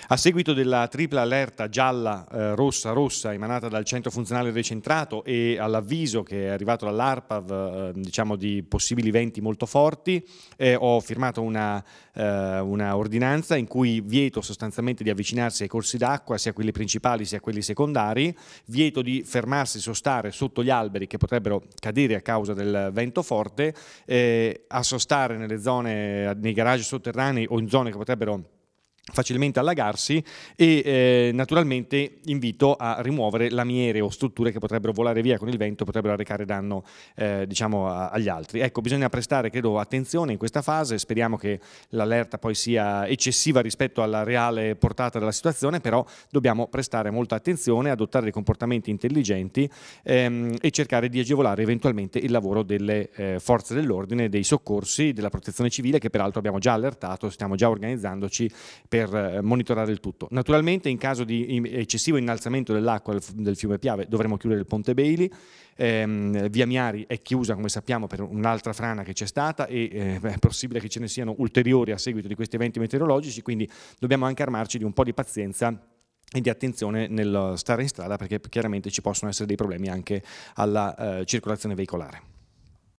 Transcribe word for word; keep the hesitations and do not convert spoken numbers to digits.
A seguito della tripla allerta gialla, eh, rossa, rossa emanata dal centro funzionale decentrato e all'avviso che è arrivato dall'ARPAV eh, diciamo di possibili venti molto forti, eh, ho firmato una, eh, una ordinanza in cui vieto sostanzialmente di avvicinarsi ai corsi d'acqua, sia quelli principali sia quelli secondari, vieto di fermarsi, sostare sotto gli alberi che potrebbero cadere a causa del vento forte, eh, a sostare nelle zone, nei garage sotterranei o in zone che potrebbero facilmente allagarsi e eh, naturalmente invito a rimuovere lamiere o strutture che potrebbero volare via con il vento, potrebbero arrecare danno eh, diciamo a, agli altri. Ecco, bisogna prestare credo attenzione in questa fase, speriamo che l'allerta poi sia eccessiva rispetto alla reale portata della situazione, però dobbiamo prestare molta attenzione, adottare dei comportamenti intelligenti ehm, e cercare di agevolare eventualmente il lavoro delle eh, forze dell'ordine, dei soccorsi, della protezione civile, che peraltro abbiamo già allertato, stiamo già organizzandoci per per monitorare il tutto. Naturalmente in caso di eccessivo innalzamento dell'acqua del fiume Piave dovremo chiudere il Ponte Bailey, ehm, via Miari è chiusa come sappiamo per un'altra frana che c'è stata e eh, è possibile che ce ne siano ulteriori a seguito di questi eventi meteorologici, quindi dobbiamo anche armarci di un po' di pazienza e di attenzione nel stare in strada, perché chiaramente ci possono essere dei problemi anche alla eh, circolazione veicolare.